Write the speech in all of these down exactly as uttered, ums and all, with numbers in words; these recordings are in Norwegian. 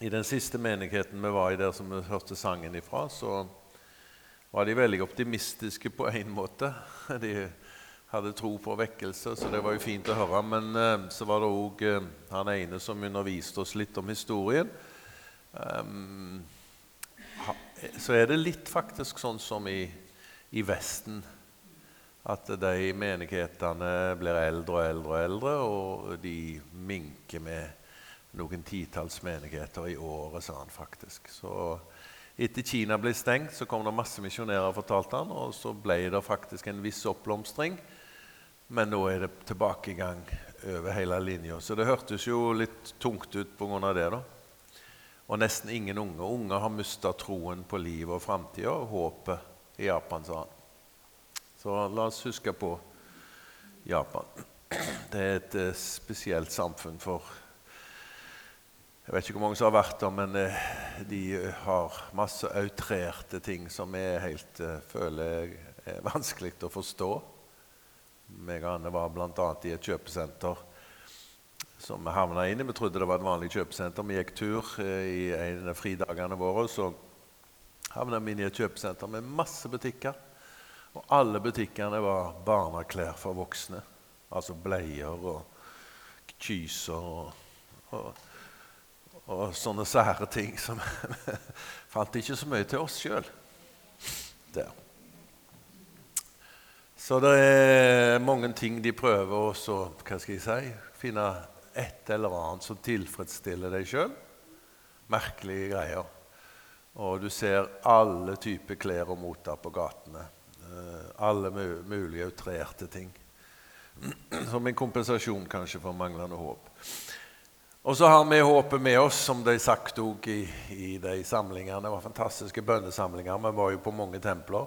I den siste menigheten vi var i der som vi hørte sangen ifra, så var de veldig optimistiske på en måte. De hadde tro på vekkelse, så det var jo fint å høre. Men eh, så var det også eh, han ene som underviste oss litt om historien. Um, ha, så er det litt faktisk sånn som i, i Vesten, at de menighetene blir eldre og eldre og eldre, og de minker med noen titalls menigheter i året, sa han faktisk. Så etter Kina ble stengt, så kom det masse misjonærer, fortalte han, og så ble det faktisk en viss oppblomstring. Men nå er det tilbake i gang over hele linjen. Så det hørtes jo litt tungt ut på grunn av det da. Og nesten ingen unge. Unge har mistet troen på liv og fremtid og håpet i Japan, sa han. Så la oss huske på Japan. Det er et uh, spesielt samfunn for Jeg vet ikke hvor mange som har vært der, men eh, de har masse outrerte ting som er helt, eh, føler jeg, er vanskelig å forstå. Jeg og Anne var blant annet i et kjøpesenter som vi havnet inn i. Vi trodde det var et vanlig kjøpesenter. Vi gikk tur eh, i en av fridagene våre, så havnet vi inn i et kjøpesenter med masse butikker. Og alle butikkene var barneklær for voksne. Altså bleier og kyser og... og og sånne sære ting som fant ikke så mye til oss selv. Der. Så det er mange ting de prøver også, hva skal jeg si, finne et eller annet som tilfredsstiller deg selv. Merkelige greier. Og du ser alle typer klær og moter på gatene. Alle mulige outrerte ting. Som en kompensasjon kanskje for manglende håp. Og så har vi håpet med oss, som de sagt også i, i de samlingene. Det var fantastiske bønnesamlinger. Vi var jo på mange templer.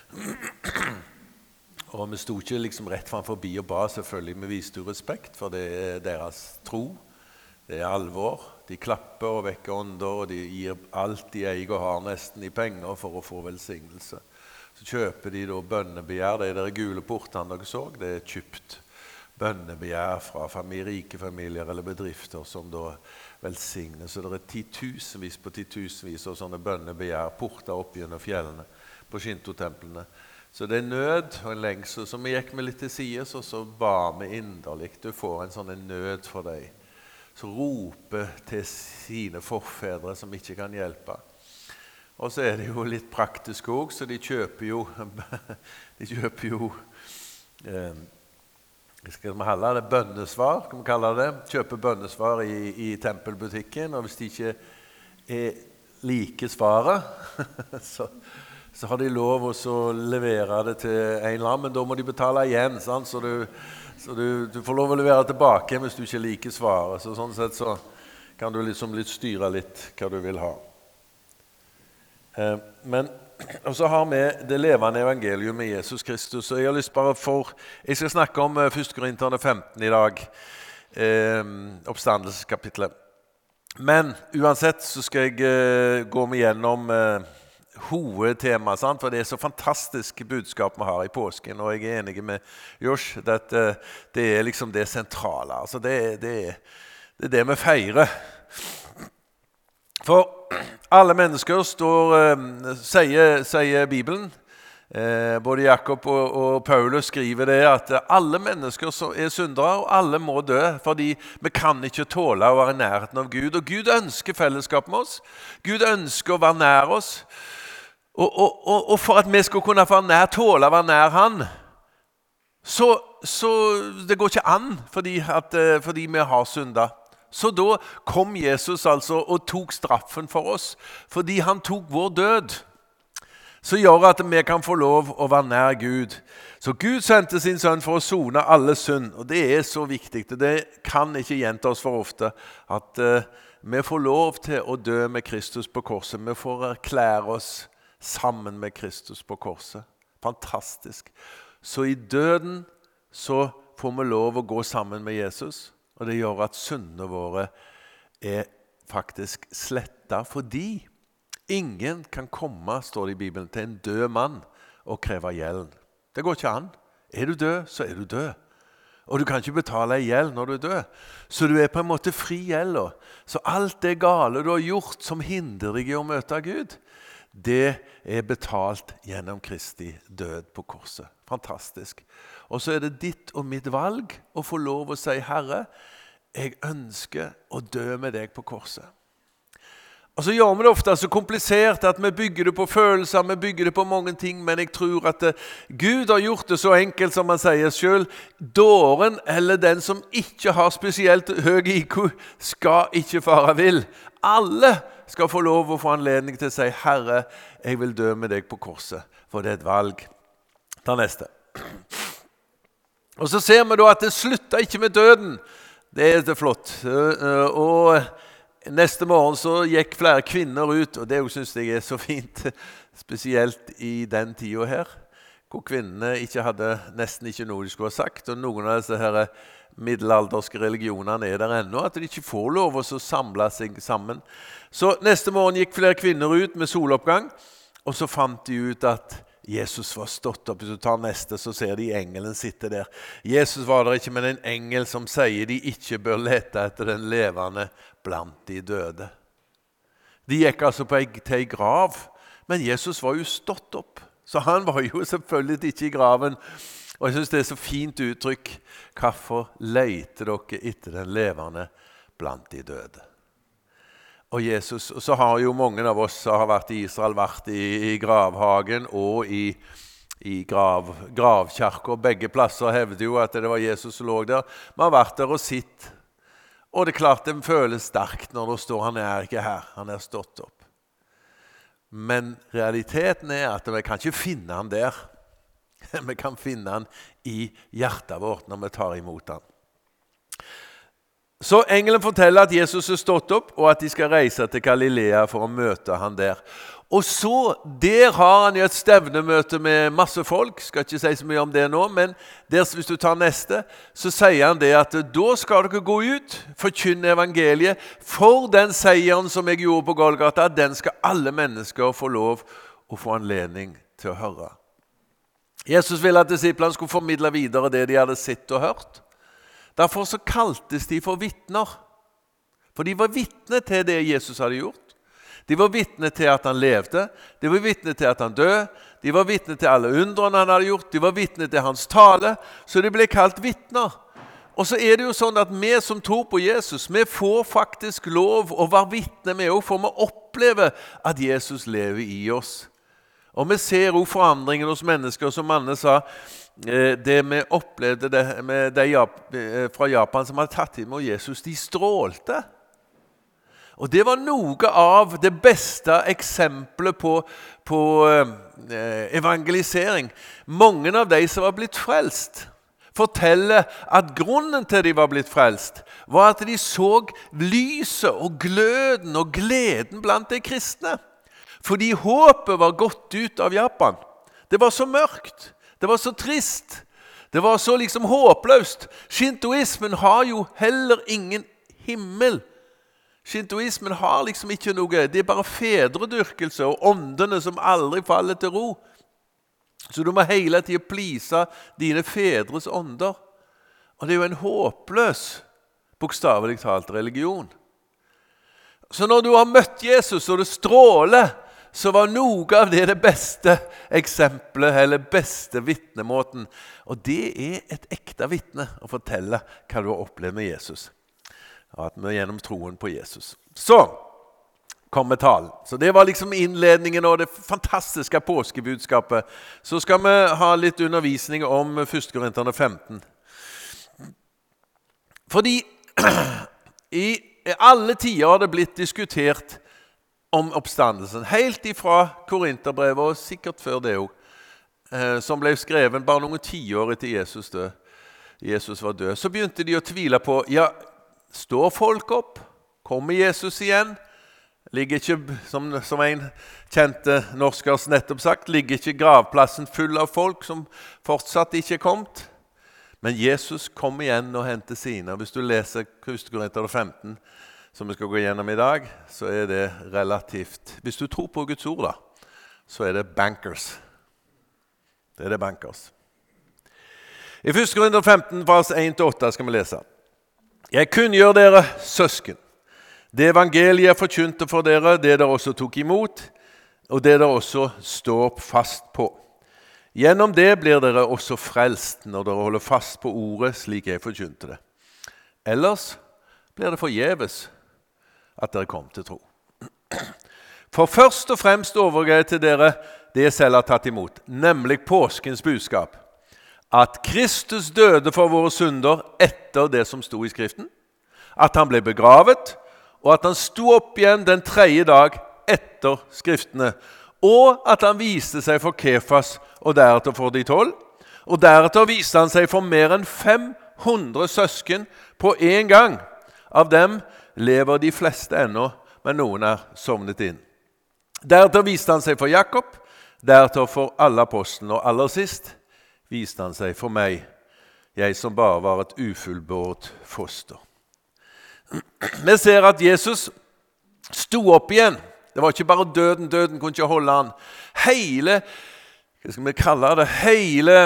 Og vi stod ikke liksom rett framfor forbi og ba, selvfølgelig. Vi viste jo respekt, for det er deres tro. Det er alvor. De klapper og vekker ånder, og de gir alt de eier og har nesten i penger for å få velsignelse. Så kjøper de da bønnebegjær. Det er de gule portene dere så. Det er kjøpt bønnebegjær fra familie, rike familier eller bedrifter som da velsigner. Så det er titusenvis på titusenvis av sånne bønnebegjær, porter opp gjennom fjellene på Shinto-templene. Så det er nød og en lengsel. Så vi gikk med litt til sides, og så ba vi inderlig. Du får en sånn nød for deg. Så roper til sine forfedre som ikke kan hjelpe. Og så er det jo litt praktisk også, så de kjøper jo, de kjøper jo eh, skal vi kalle det bønnesvar, kan vi kalle det. Kjøpe bønnesvar i, i tempelbutikken, og hvis de ikke er like svaret, så, så har de lov å levere det til en eller annen, men da må de betale igjen, sant? Så, du, så du, du får lov å levere tilbake hvis du ikke liker svaret. Så sånn sett så kan du liksom litt styre litt hva du vil ha. Eh, men og så har vi det levende evangelium med Jesus Kristus. Og jeg har lyst bare for, jeg skal snakke om første Korinterne femten i dag, eh, oppstandelseskapitlet. Men uansett så skal jeg eh, gå med gjennom eh, hovedtema, sant? For det er så fantastisk budskap vi har i påsken, og jeg er enig med Josh, at eh, det er liksom det sentrale. Altså det, det, det er det vi feirer. For alle mennesker står, eh, sier, sier Bibelen, eh, både Jakob og, og Paulus skriver det, at alle mennesker er syndere, og alle må dø, fordi vi kan ikke tåle å være i nærheten av Gud. Og Gud ønsker fellesskap med oss. Gud ønsker å være nær oss. Og, og, og, og for at vi skal kunne være nær, tåle å være nær han, så, så det går ikke an, fordi, at, fordi vi har syndet. Så da kom Jesus altså og tok straffen for oss, fordi han tok vår død, så gjør at vi kan få lov å være nær Gud. Så Gud sendte sin sønn for å sone alle synd, og det er så viktig, og det kan ikke gjenta oss for ofte, at uh, vi får lov til å dø med Kristus på korset. Vi får erklære oss sammen med Kristus på korset. Fantastisk. Så i døden så får vi lov å gå sammen med Jesus, og det gjør at syndene våre er faktisk slettet, fordi ingen kan komme, står det i Bibelen, til en død mann og kreve gjeld. Det går ikke an. Er du død, så er du død. Og du kan ikke betale i gjeld når du dør. Så du er på en måte fri gjelda. Så alt det gale du har gjort som hindrer deg i å møte Gud, det er betalt gjennom Kristi død på korset. Fantastisk. Og så er det ditt og mitt valg å få lov å si, Herre, jeg ønsker å dø med deg på korset. Og så gjør vi det ofte så komplisert at vi bygger det på følelser, vi bygger det på mange ting, men jeg tror at Gud har gjort det så enkelt som han sier selv. Dåren eller den som ikke har spesielt høy I Q skal ikke fare vill. Alle skal få lov å få anledning til å si, Herre, jeg vil dø med deg på korset, for det er et valg. Ta neste. Og så ser vi da at det slutter ikke med døden. Det er det flott. Og neste morgen så gikk flere kvinner ut, og det synes jeg er så fint, spesielt I den tiden her, hvor kvinnene ikke hadde nesten ikke noe de skulle ha sagt, og noen av disse her middelalderske religionene er der ennå, at de ikke får lov å samle seg sammen. Så neste morgen gikk flere kvinner ut med soloppgang, og så fant de ut at Jesus var stått opp. Hvis du tar neste, så ser de engelen sitte der. Jesus var der ikke, men en engel som sier de ikke bør lete etter den levende blant de døde. De gikk altså på til en grav, men Jesus var jo stått opp. Så han var jo selvfølgelig ikke I graven. Og jeg synes det er så fint uttrykk. Hvorfor leter dere etter den levende blant de døde? Og Jesus, og så har jo mange av oss som har vært I Israel, vært I, I gravhagen og I, I grav, gravkirker. Begge plasser hevder jo at det var Jesus som lå der. Man har vært der og sitt. Og det er klart det føles sterkt når det står, han er ikke her, han er stått opp. Men realiteten er at vi kan ikke finne han der. Vi kan finne han I hjertet vårt når vi tar imot han. Så engelen forteller at Jesus er stått opp, og at de skal reise til Galilea for å møte han der. Og så, der har han jo et stevnemøte med masse folk, skal ikke si så mye om det nå, men der, hvis du tar neste, så sier han det at da skal dere gå ut, forkynne evangeliet, for den seieren som jeg gjorde på Golgata, den skal alle mennesker få lov å få anledning til å høre. Jesus ville at disiplene skulle formidle videre det de hadde sett og hørt. Derfor så kaltes de for vittner. For de var vittne til det Jesus hadde gjort. De var vittne til at han levde. De var vittne til at han døde. De var vittne til alle undrene han hadde gjort. De var vittne til hans tale. Så de ble kalt vittner. Og så er det jo sånn at vi som tror på Jesus, vi får faktisk lov å være vittne med, for vi opplever at Jesus lever I oss. Og vi ser jo forandringen hos mennesker, som Anne sa, det vi opplevde det med de fra Japan som hadde tatt imot Jesus, de strålte. Og det var noe av det beste eksempelet på, på evangelisering. Mange av de som var blitt frelst, forteller at grunnen til de var blitt frelst, var at de så lyset og gløden og gleden blant de kristne. Fordi håpet var gått ut av Japan. Det var så mørkt. Det var så trist. Det var så liksom håpløst. Shintoismen har jo heller ingen himmel. Shintoismen har liksom ikke noe. Det er bare fedredyrkelse og åndene som aldri faller til ro. Så du må hele tiden plise dine fedres ånder. Og det er jo en håpløs, bokstavelig talt, religion. Så når du har møtt Jesus og det stråler, så var noe av det det beste eksempelet, eller beste vittnemåten. Og det er et ekte vittne å fortelle hva du har opplevd med Jesus. At vi gjennom troen på Jesus. Så kommer talen. Så det var liksom innledningen og det fantastiske påskebudskapet. Så skal vi ha litt undervisning om første Korinterne femten. Fordi I alle tider har det blitt diskutert om oppstandelsen, helt ifra Korinterbrevet, og sikkert før det også, eh, som ble skrevet bare noen tiår etter Jesus død. Jesus var død. Så begynte de å tvile på, ja, står folk opp? Kommer Jesus igjen? Ligger ikke, som, som en kjente norskers nettopp sagt, ligger ikke gravplassen full av folk som fortsatt ikke er kommet? Men Jesus kom igjen og hentet sine. Hvis du leser første Korinterne femten, som vi skal gå gjennom I dag, så er det relativt, hvis du tror på Guds ord da, så er det bankers. Det er det bankers. I første Korinther femten, vers en til åtte skal vi lese. Jeg kunngjør dere, søsken, det evangeliet er forkynte for dere, det dere også tok imot, og det dere også står fast på. Gjennom det blir dere også frelst når dere holder fast på ordet slik jeg forkynte det. Ellers blir det forgjeves at dere kom til tro. For først og fremst overgår jeg til dere det jeg selv har tatt imot, nemlig påskens budskap, at Kristus døde for våre synder etter det som sto i Skriften, at han ble begravet, og at han sto opp igjen den tredje dag etter Skriftene, og at han viste seg for Kefas og deretter for de tolv, og deretter viste han seg for mer enn fem hundre søsken på en gang. Av dem lever de fleste ennå, men noen er sovnet inn. Deretter viste han seg for Jakob, deretter for alle apostlene, og aller sist viste han seg for meg, jeg som bare var et ufullbåret foster. Vi ser at Jesus sto opp igjen. Det var ikke bare døden, døden kunne ikke holde han. Hele, hva skal vi kalle det, hele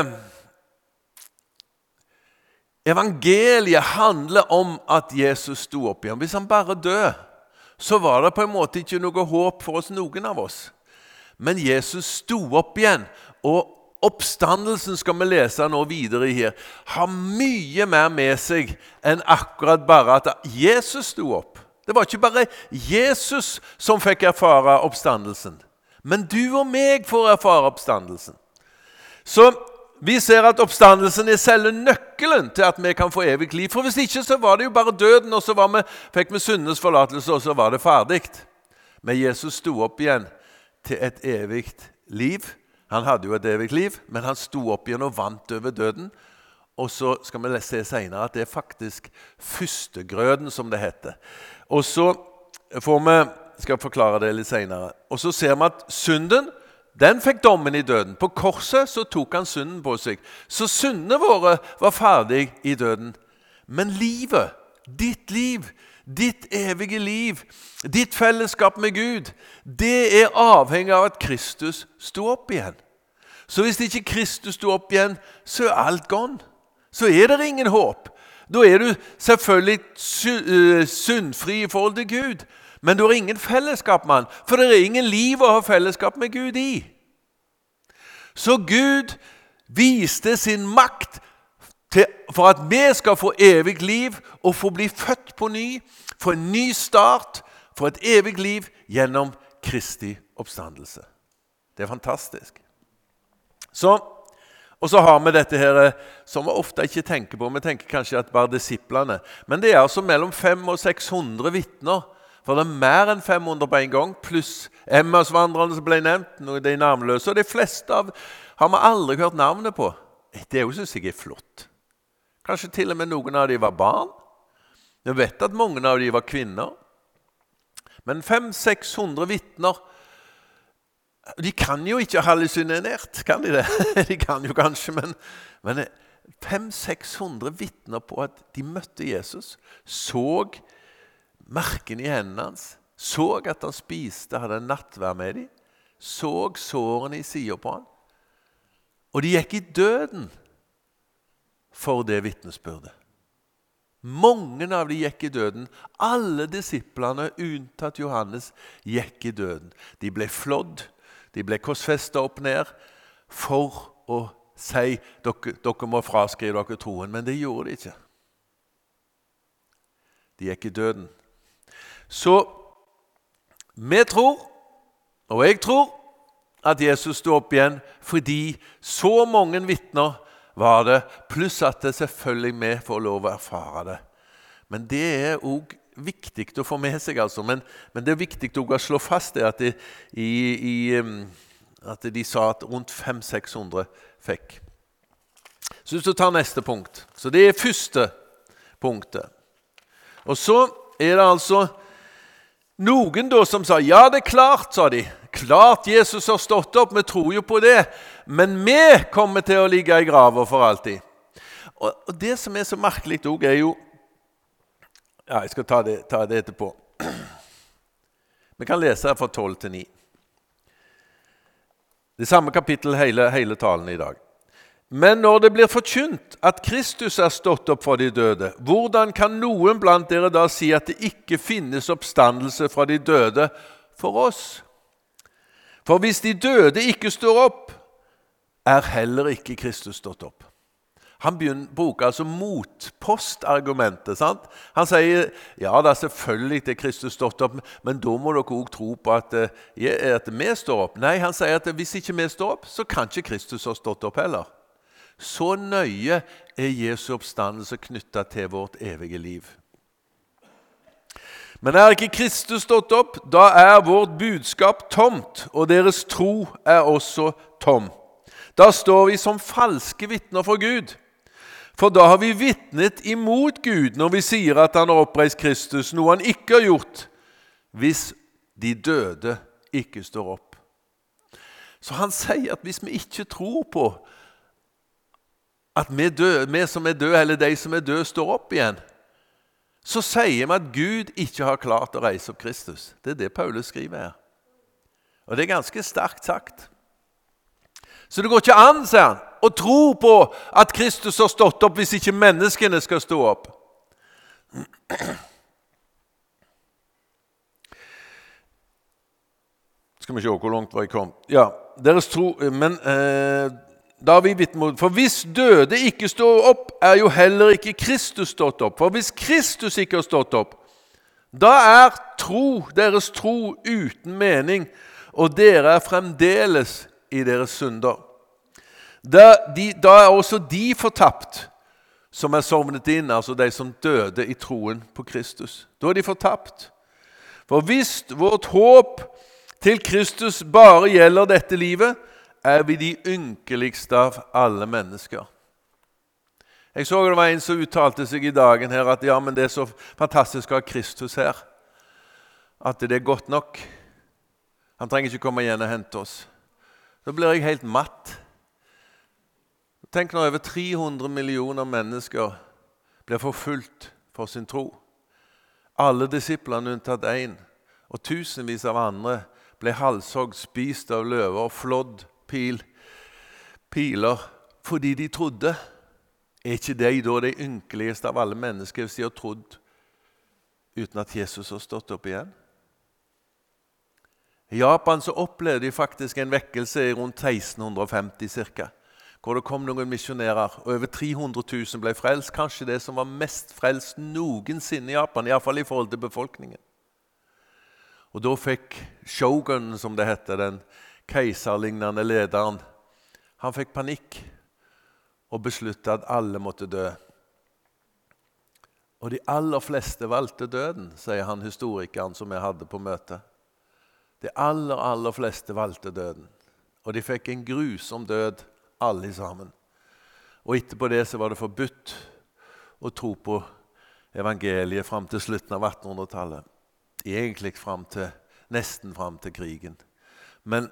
evangeliet handler om at Jesus sto opp igjen. Hvis han bare døde, så var det på en måte ikke noe håp for oss, noen av oss. Men Jesus sto opp igjen, og oppstandelsen skal vi lese nå videre her, har mye mer med seg enn akkurat bare at Jesus sto opp. Det var ikke bare Jesus som fikk erfare oppstandelsen, men du og meg får erfare oppstandelsen. Så vi ser at oppstandelsen er selve nøkkelen til at vi kan få evig liv. For hvis ikke så var det jo bare døden, og så var vi, fikk vi syndenes forlatelse, og så var det ferdig. Men Jesus sto opp igjen til et evigt liv. Han hadde jo et evig liv, men han sto opp igjen og vant over døden. Og så skal vi se senere at det er faktisk førstegrøden som det heter. Og så får vi, skal jeg forklare det litt senere, og så ser vi at synden, den fikk dommen i døden. På korset så tok han synden på seg. Så syndene våre var ferdig i døden. Men livet, ditt liv, ditt evige liv, ditt fellesskap med Gud, det er avhengig av at Kristus stod opp igjen. Så hvis ikke Kristus stod opp igjen, så er alt gone. Så er det ingen håp. Da er du selvfølgelig syndfri i forhold til Gud, men du har ingen fellesskap med han, for det er ingen liv å ha fellesskap med Gud i. Så Gud viste sin makt til, for at vi skal få evig liv og få bli født på ny, få en ny start, få et evig liv gjennom Kristi oppstandelse. Det er fantastisk. Så, og så har vi dette her som vi ofte ikke tenker på. Vi tenker kanskje at bare disiplene, men det er altså mellom fem og seks hundre vittner. For det er mer enn fem hundre på en gang, pluss Emmaus-vandrerne som ble nevnt, noe de navnløse, og de fleste av har vi aldri hørt navnet på. Det er jo, synes jeg, er flott. Kanskje til og med noen av de var barn. Vi vet at mange av de var kvinner. Men fem-seks hundre vittner, de kan jo ikke hallusinert, kan de det? De kan jo kanskje, men, men fem-seks hundre vittner på at de møtte Jesus, så merken i hendene hans, så at han spiste, hadde en nattvær med dem, så sårene i siden på han, og de gikk i døden for det vittnesbyrdet. Mange av de gikk i døden. Alle disiplene, unntatt Johannes, gikk i døden. De ble flådd, de ble korsfestet opp ned for å si, dere, dere må fraskrive dere troen, men det gjorde de ikke. De gikk i døden. Så vi tror, og jeg tror, at Jesus stod opp igjen fordi så mange vittner var det, pluss at det selvfølgelig vi får lov å erfare det. Men det er også viktig å få med seg, altså. Men, men det er viktig å slå fast det at, det, i, i, at de sa at rundt fem-seks hundre fikk. Så hvis du tar neste punkt. Så det er første punktet. Og så er det altså noen da som sa, ja det er klart, sa de. Klart Jesus har stått opp, vi tror jo på det. Men vi kommer til å ligge i graven for alltid. Og, og det som er så merkelig også er jo, ja, jeg skal ta det, ta det etterpå. Vi kan lese fra tolv til ni. Det samme kapittel hele, hele talen i dag. Men når det blir forkynt at Kristus er stått opp fra de døde, hvordan kan noen blant dere da si at det ikke finnes oppstandelse fra de døde for oss? For hvis de døde ikke står opp, er heller ikke Kristus stått opp. Han begynner å bruke altså motpostargumentet, sant? Han sier, ja, det er selvfølgelig til Kristus stått opp, men da må dere også tro på at, at vi står opp. Nei, han sier at hvis ikke vi står opp, så kan ikke Kristus ha stått opp heller. Så nøye er Jesu oppstandelse knyttet til vårt evige liv. Men er ikke Kristus stått opp, da er vårt budskap tomt, og deres tro er også tom. Da står vi som falske vittner for Gud. For da har vi vittnet imot Gud når vi sier at han har oppreist Kristus, noe han ikke har gjort, hvis de døde ikke står opp. Så han sier at hvis vi ikke tror på at vi, døde, vi som er døde, eller de som er døde, står opp igjen, så sier vi at Gud ikke har klart å reise opp Kristus. Det er det Paulus skriver her. Og det er ganske sterkt sagt. Så det går ikke an, sier han, å tro på at Kristus har stått opp hvis ikke menneskene skal stå opp. Skal vi se hvor langt var jeg kom. Ja, deres tro, men eh, da har vi vitnemod. For hvis døde ikke står opp, er jo heller ikke Kristus stått opp. For hvis Kristus ikke har stått opp, da er tro, deres tro uten mening, og dere er fremdeles i deres synder. Da, de, da er også de fortapt som er sovnet inn, altså de som døde i troen på Kristus. Da er de fortapt. For hvis vårt håp til Kristus bare gjelder dette livet, er vi de ynkeligste av alle mennesker. Jeg så det var en som uttalte seg i dagen her at ja, men det er så fantastisk å ha Kristus her, at det er godt nok. Han trenger ikke komme igjen og hente oss. Da blir jeg helt matt. Tenk når over tre hundre millioner mennesker blir forfulgt for sin tro. Alle disiplene unntatt en, og tusenvis av andre ble halshogd, spist av løver, flådd, pil, piler, fordi de trodde. Er ikke de da de ynkeligste av alle mennesker hvis de har trodd uten at Jesus har stått opp igjen? I Japan så opplevde de faktisk en vekkelse i rundt seksten femti cirka, hvor det kom noen misjonærer, og over tre hundre tusen ble frelst, kanskje det som var mest frelst noensinne i Japan, i hvert fall i forhold til befolkningen. Og da fikk shogunen, som det heter, den keiserlignende lederen, han fikk panikk og besluttet at alle måtte dø. Og de aller fleste valgte døden, sier han historikeren som jeg hadde på møtet. De aller, aller fleste valgte døden, og de fikk en grusom død, alle sammen. Og etterpå det så var det forbudt å tro på evangeliet frem til slutten av attenhundretallet. Egentlig frem til, nesten frem til krigen. Men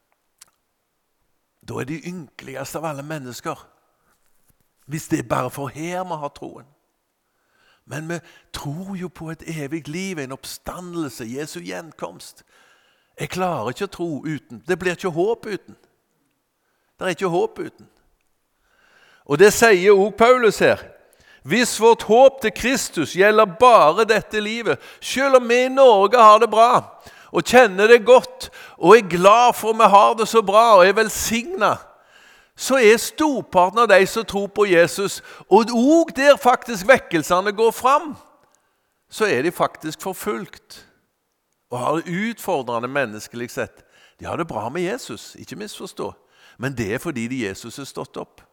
da er de ynkeligste av alle mennesker. Hvis det er bare for her vi har troen. Men vi tror jo på et evig liv, en oppstandelse, Jesu gjenkomst. Jeg klarer ikke å tro uten. Det blir ikke håp uten. Det er ikke håp uten. Og det sier også Paulus her. Hvis vårt håp til Kristus gjelder bare dette livet, selv om vi i Norge har det bra, og kjenner det godt, og er glad for at vi har det så bra, og er velsignet, så er storparten av de som tror på Jesus, og også der faktisk vekkelsene går fram, så er de faktisk forfulgt, og har det utfordrende menneskelig sett. De har det bra med Jesus, ikke misforstå. Men det er fordi de Jesus er stått opp.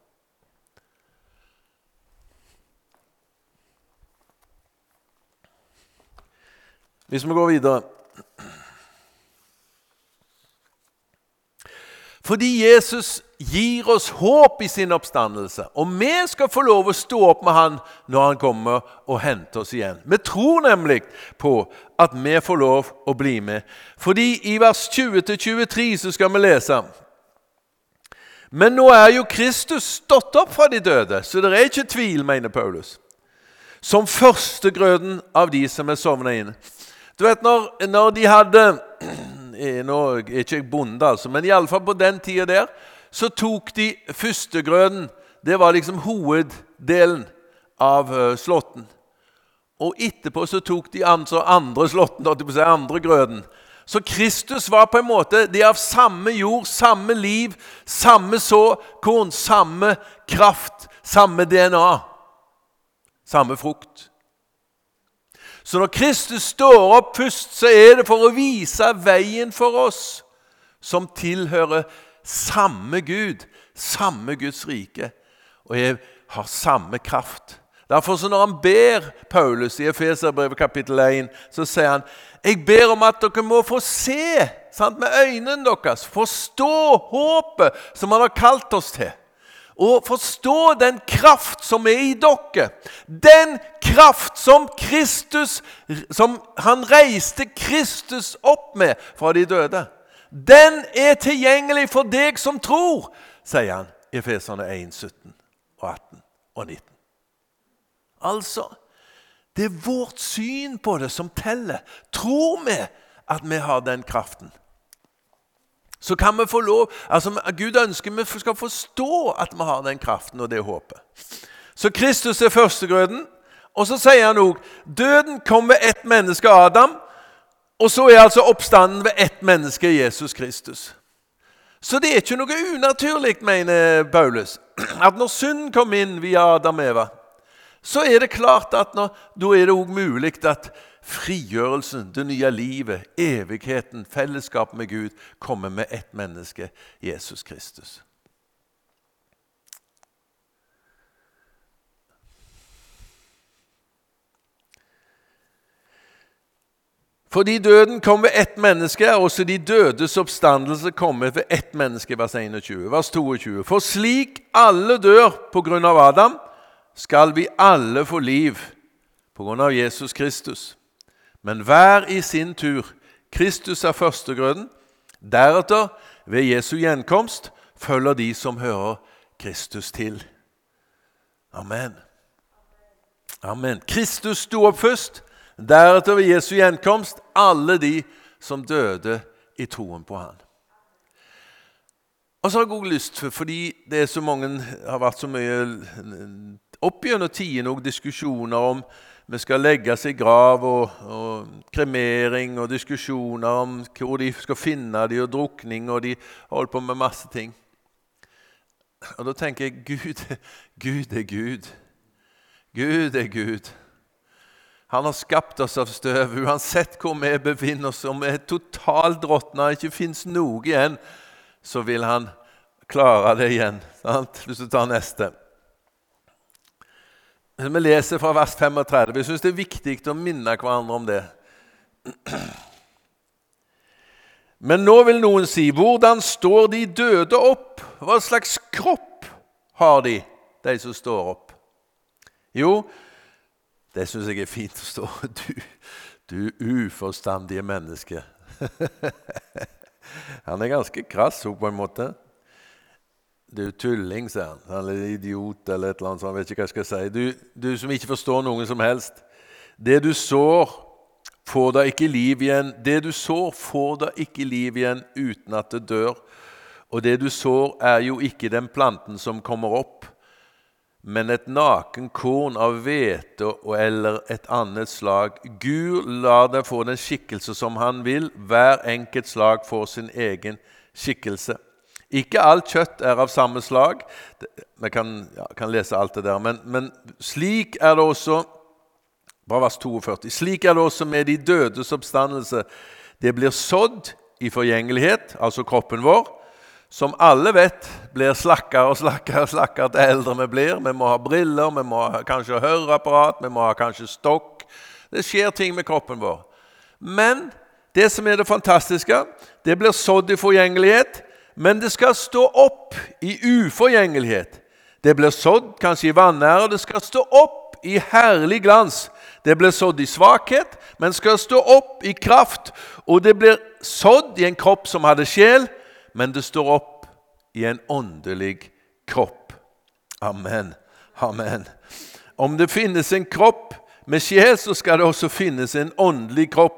Hvis vi går videre. Fordi Jesus gir oss håp i sin oppstandelse, og vi skal få lov å stå opp med han når han kommer og henter oss igjen. Vi tror nemlig på at vi får lov å bli med. Fordi i vers tjue til tjuetre så skal vi lese: Men nå er jo Kristus stått opp fra de døde, så det er ikke tvil, mener Paulus, som førstegrøden av de som er sovnet inn. Du vet, når, når de hadde, nå er ikke jeg bonde altså, men i alle fall på den tiden der, så tok de førstegrøden. Det var liksom hoveddelen av uh, slåtten. Og etterpå så tok de andre, andre slåtten, da, de andre grøden. Så Kristus var på en måte, de av samme jord, samme liv, samme såkorn, samme kraft, samme D N A, samme frukt. Så når Kristus står opp først, så er det for å vise veien for oss, som tilhører samme Gud, samme Guds rike, og jeg har samme kraft. Derfor så når han ber Paulus i Efeserbrevet kapittel en, så sier han, jeg ber om at dere må få se, sant, med øynene deres, forstå håpet som han har kalt oss til, og forstå den kraft som er i dere, den kraft som Kristus, som han reiste Kristus opp med fra de døde. Den er tilgjengelig for deg som tror, sier han i Efeserne en, sytten og atten og nitten. Altså, det er vårt syn på det som teller. Tror vi at vi har den kraften? Så kan vi få lov, altså Gud ønsker vi skal forstå at vi har den kraften og det håpet. Så Kristus er førstegrøden, og så sier han også, døden kom ved ett menneske, Adam, og så er altså oppstanden ved ett menneske, Jesus Kristus. Så det er ikke noe unaturlig, mener Paulus, at når synden kom inn via Adam og Eva, så er det klart at nå, da er det også mulig at frigjørelsen, det nye livet, evigheten, fellesskap med Gud kommer med ett menneske, Jesus Kristus. Fordi døden kom ved ett menneske, er også de dødes oppstandelse kommet ved ett menneske, vers enogtyve, vers toogtyve. For slik alle dør på grunn av Adam, skal vi alle få liv på grunn av Jesus Kristus. Men hver i sin tur, Kristus er førstegrøden, deretter ved Jesu gjenkomst følger de som hører Kristus til. Amen. Amen. Kristus sto opp først, deretter ved Jesu gjenkomst alle de som døde i troen på han. Og så har jeg også lyst, fordi det er så mange, har vært så mye opp gjennom tiden og diskusjoner om vi skal legge seg i grav og, og kremering og diskusjoner om hvor de skal finne de og drukning og de holder på med masse ting. Og da tenker jeg, Gud, Gud er Gud. Gud er Gud. Han har skapt oss av støv, uansett hvor vi befinner oss, om vi er totalt råtne, ikke finnes noe igjen, så vil han klare det igjen. Sant? Hvis du tar neste. Vi leser fra vers femogtredve. Jeg synes det er viktig å minne hverandre om det. Men nå vil noen si, hvordan står de døde opp? Hva slags kropp har de, de som står opp? Jo, det synes jeg er fint å stå. Du, du uforstandige menneske. Han er ganske krass på en måte. Du er tulling, sier han. Han er idiot eller et eller annet, så han vet ikke hva jeg skal si. Du, du som ikke forstår noen som helst. Det du sår, får da ikke liv igjen. Det du sår, får da ikke liv igjen uten at det dør. Og det du sår er jo ikke den planten som kommer opp, men et naken korn av hvete eller et annet slag. Gud lar det få den skikkelse som han vil. Hver enkelt slag får sin egen skikkelse. Ikke alt kjøtt er av samme slag. Vi kan, ja, kan lese alt det der. Men, men slik er det også, bare vers toogførti, slik er det også med de dødes oppstandelse. Det blir sådd i forgjengelighet, altså kroppen vår, som alle vet blir slakkere og slakkere og slakkere til eldre vi blir. Vi må ha briller, vi må ha kanskje høreapparat, vi må ha kanskje stokk. Det skjer ting med kroppen vår. Men det som er det fantastiske, det blir sådd i forgjengelighet, men det skal stå opp i uforgjengelighet. Det blir sådd kanskje i vanære, og det skal stå opp i herlig glans. Det blir sådd i svakhet, men skal stå opp i kraft. Og det blir sådd i en kropp som hadde sjel, men det står opp i en åndelig kropp. Amen. Amen. Om det finnes en kropp med sjel, så skal det også finnes en åndelig kropp.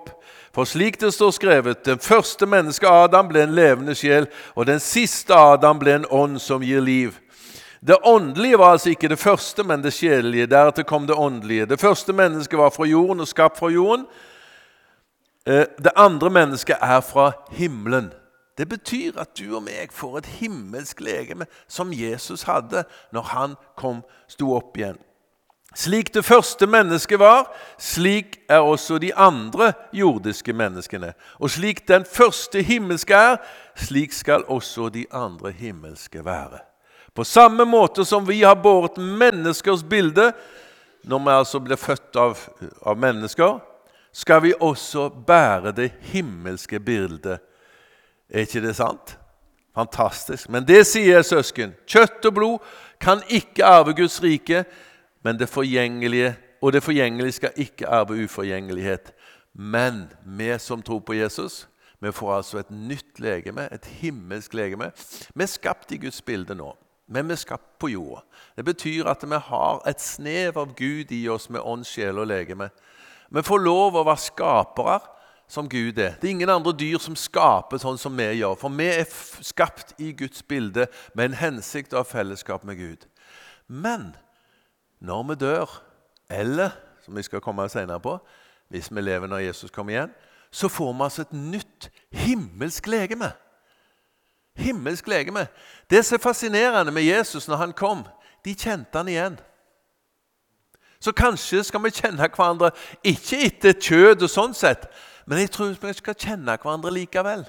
For slik det står skrevet, den første menneske Adam ble en levende sjel, og den siste Adam ble en ånd som gir liv. Det åndelige var altså ikke det første, men det sjelelige. Deretter kom det åndelige. Det første mennesket var fra jorden og skapt fra jorden. Det andre mennesket er fra himmelen. Det betyr at du og meg får et himmelsk legeme som Jesus hadde når han kom, sto opp igjen. Slik det første mennesket var, slik er også de andre jordiske menneskene. Og slik den første himmelske er, slik skal også de andre himmelske være. På samme måte som vi har båret menneskers bilde, når vi altså blir født av, av mennesker, skal vi også bære det himmelske bildet. Er ikke det sant? Fantastisk. Men det sier jeg, søsken. Kjøtt og blod kan ikke arve Guds rike, men det forgjengelige, og det forgjengelige skal ikke arve uforgjengelighet. Men vi som tror på Jesus, vi får altså et nytt legeme, et himmelsk legeme. Vi er skapt i Guds bilde nå, men vi er skapt på jorda. Det betyr at vi har et snev av Gud i oss med ånd, sjel og legeme. Vi får lov å være skapere som Gud er. Det er ingen andre dyr som skaper sånn som vi gjør, for vi er skapt i Guds bilde med en hensikt av fellesskap med Gud. Men når vi dør, eller, som vi skal komme senere på, hvis vi lever når Jesus kommer igjen, så får vi altså et nytt himmelsk legeme. Himmelsk legeme. Det som er fascinerende med Jesus når han kom, de kjente han igjen. Så kanskje skal vi kjenne hverandre, ikke etter kjød og sånn sett, men jeg tror vi skal kjenne hverandre likevel.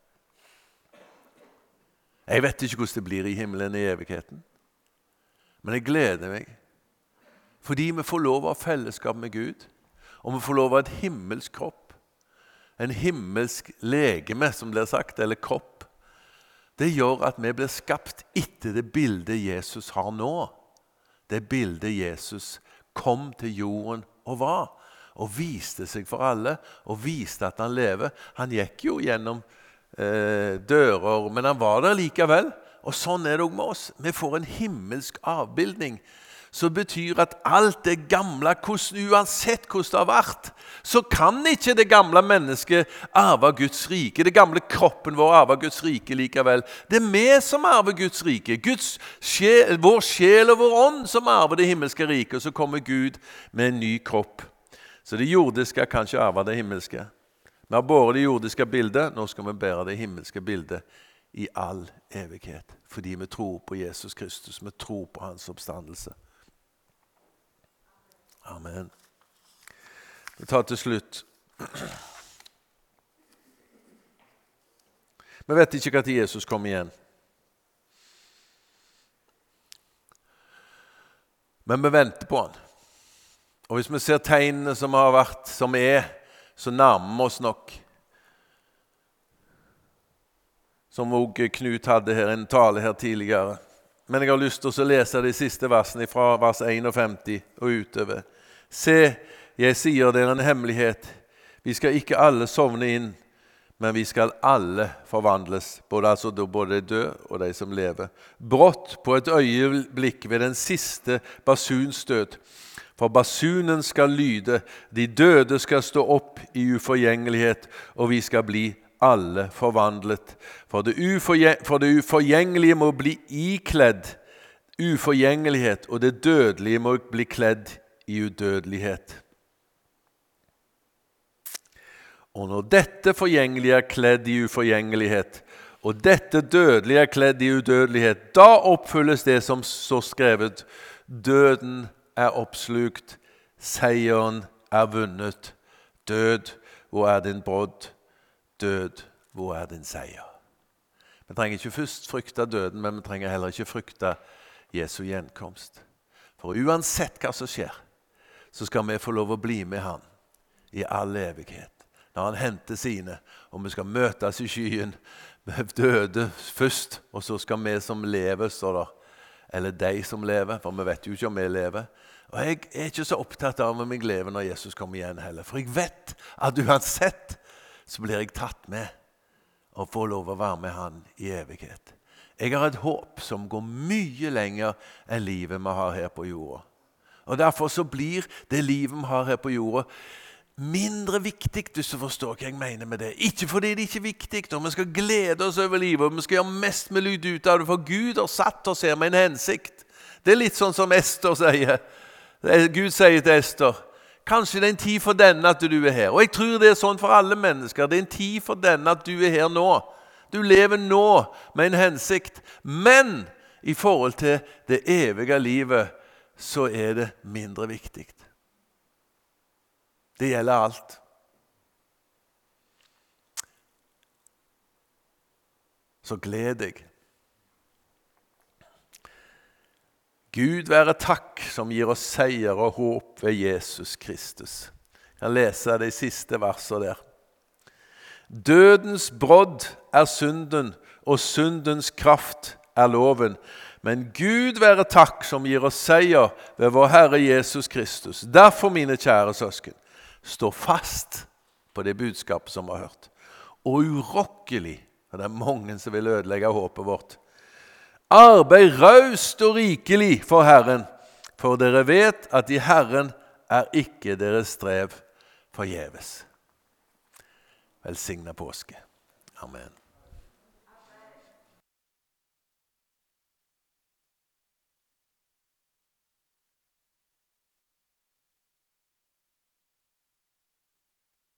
Jeg vet ikke hvordan det blir i himmelen i evigheten, men jeg gleder meg. Fordi vi får lov av fellesskap med Gud, og vi får lov av et himmelsk kropp, en himmelsk legeme, som blir sagt, eller kropp. Det gjør at vi blir skapt etter det bildet Jesus har nå. Det bildet Jesus kom til jorden og var, og viste seg for alle, og viste at han lever. Han gikk jo gjennom eh, dører, men han var der likevel. Og sånn er det også med oss. Vi får en himmelsk avbildning, som betyr at alt det gamle, hvordan, uansett hvordan det har vært, så kan ikke det gamle mennesket arve Guds rike. Det gamle kroppen vår arve Guds rike likevel. Det er vi som arver Guds rike. Guds sjel, vår sjel og vår ånd som arver det himmelske riket, og så kommer Gud med en ny kropp. Så det jordiske kan ikke arve det himmelske. Vi har båret det jordiske bildet, nå skal vi bære det himmelske bildet i all evighet. Fordi vi tror på Jesus Kristus, vi tror på hans oppstandelse. Amen. Vi tar til slutt. Vi vet ikke hva til Jesus kom igjen. Men vi venter på han. Og hvis vi ser tegnene som har vært, som er, så nærmer vi oss nok. Som også Knut hadde her, en tale her tidligere. Men jeg har lyst til å lese de siste versene fra vers femtién og utover. Se, jeg sier dere en hemmelighet. Vi skal ikke alle sovne inn, men vi skal alle forvandles, både, altså, både de døde og de som lever. Brått på et øyeblikk ved den siste basunstøt. For basunen skal lyde, de døde skal stå opp i uforgjengelighet, og vi skal bli alle forvandlet. For det, uforgjeng, for det uforgjengelige må bli ikledd uforgjengelighet, og det dødelige må bli kledd i udødelighet. Og når dette forgjengelige er kledd i uforgjengelighet, og dette dødelige er kledd i udødelighet, da oppfylles det som står skrevet: døden er oppslukt, seieren er vunnet. Død, hvor er din brodd? Død, hvor er din seier? Vi trenger ikke først frykte døden, men vi trenger heller ikke frykte Jesu gjenkomst. For uansett hva som skjer, så skal vi få lov å bli med han i all evighet. Når han henter sine, og vi skal møtes i skyen, med døde først, og så skal vi som lever, står der, eller de som lever, for vi vet jo ikke om vi lever. Og jeg er ikke så opptatt av om jeg lever når Jesus kommer igjen heller, for jeg vet at uansett så blir jeg tatt med og får lov å være med han i evighet. Jeg har et håp som går mye lenger enn livet vi har her på jorda. Og derfor så blir det livet vi har her på jorda mindre viktig, hvis du forstår hva jeg mener med det. Ikke fordi det ikke er viktig, og vi skal glede oss over livet, og vi skal gjøre mest mulig ut av det, for Gud har satt oss her med en hensikt. Det er litt sånn som Esther sier. Gud sier til Esther, kanskje det er en tid for denne at du er her. Og jeg tror det er sånn for alle mennesker. Det er en tid for denne at du er her nå. Du lever nå med en hensikt. Men i forhold til det evige livet, så er det mindre viktig. Det gjelder alt. Så gled deg. Gud være takk som gir oss seier og håp ved Jesus Kristus. Jeg kan lese de siste versene der. Dødens brodd er synden, og syndens kraft er loven. Men Gud være takk som gir oss seier ved vår Herre Jesus Kristus. Derfor, mine kjære søsken, stå fast på det budskapet som vi har hørt. Og urokkelig, og det er mange som vil ødelegge håpet vårt, arbeid raust og rikelig for Herren, for dere vet at i Herren er ikke deres strev forgjeves. Velsignet påske. Amen.